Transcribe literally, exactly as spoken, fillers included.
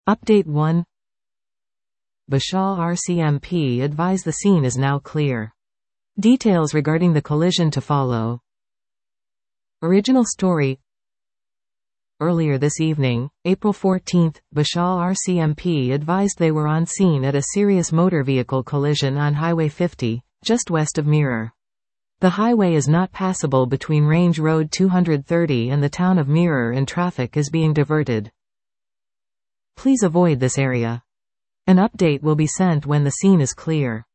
Update one. Bashal R C M P advise the scene is now clear. Details regarding the collision to follow. Original story. Earlier this evening, April fourteenth, Bashal R C M P advised they were on scene at a serious motor vehicle collision on Highway fifty, just west of Mirror. The highway is not passable between Range Road two hundred thirty and the town of Mirror and traffic is being diverted. Please avoid this area. An update will be sent when the scene is clear.